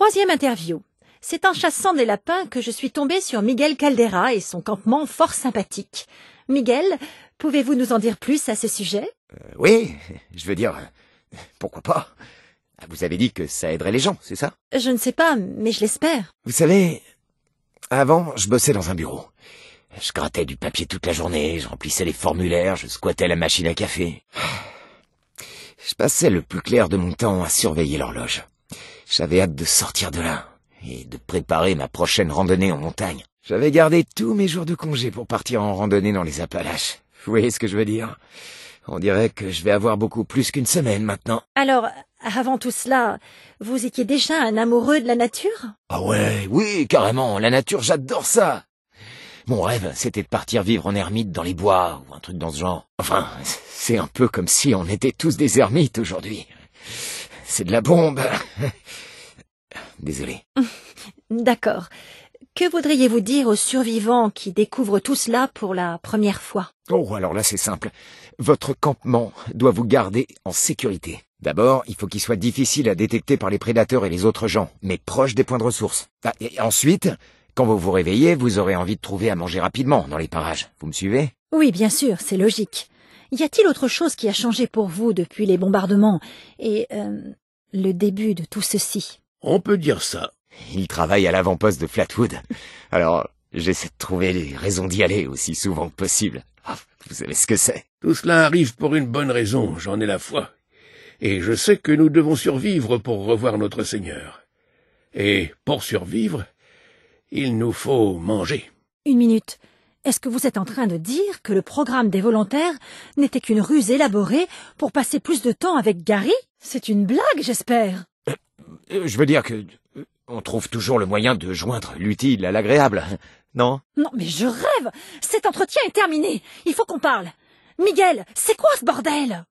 Troisième interview. C'est en chassant des lapins que je suis tombée sur Miguel Caldera et son campement fort sympathique. Miguel, pouvez-vous nous en dire plus à ce sujet? Oui, je veux dire, pourquoi pas? Vous avez dit que ça aiderait les gens, c'est ça? Je ne sais pas, mais je l'espère. Vous savez, avant, je bossais dans un bureau. Je grattais du papier toute la journée, je remplissais les formulaires, je squattais la machine à café. Je passais le plus clair de mon temps à surveiller l'horloge. J'avais hâte de sortir de là et de préparer ma prochaine randonnée en montagne. J'avais gardé tous mes jours de congé pour partir en randonnée dans les Appalaches. Vous voyez ce que je veux dire? On dirait que je vais avoir beaucoup plus qu'une semaine maintenant. Alors, avant tout cela, vous étiez déjà un amoureux de la nature? Ah ouais, oui, carrément, la nature, j'adore ça. Mon rêve, c'était de partir vivre en ermite dans les bois, ou un truc dans ce genre. Enfin, c'est un peu comme si on était tous des ermites aujourd'hui. C'est de la bombe. Désolé. D'accord. Que voudriez-vous dire aux survivants qui découvrent tout cela pour la première fois? Oh, alors là, c'est simple. Votre campement doit vous garder en sécurité. D'abord, il faut qu'il soit difficile à détecter par les prédateurs et les autres gens, mais proche des points de ressources. Et ensuite, quand vous vous réveillez, vous aurez envie de trouver à manger rapidement dans les parages. Vous me suivez? Oui, bien sûr, c'est logique. Y a-t-il autre chose qui a changé pour vous depuis les bombardements et le début de tout ceci? On peut dire ça. Il travaille à l'avant-poste de Flatwood. Alors, j'essaie de trouver les raisons d'y aller aussi souvent que possible. Ah, vous savez ce que c'est. Tout cela arrive pour une bonne raison, j'en ai la foi. Et je sais que nous devons survivre pour revoir notre Seigneur. Et pour survivre, il nous faut manger. Une minute. Est-ce que vous êtes en train de dire que le programme des volontaires n'était qu'une ruse élaborée pour passer plus de temps avec Gary? C'est une blague, j'espère. Je veux dire que on trouve toujours le moyen de joindre l'utile à l'agréable, non? Non, mais je rêve! Cet entretien est terminé. Il faut qu'on parle. Miguel, c'est quoi ce bordel?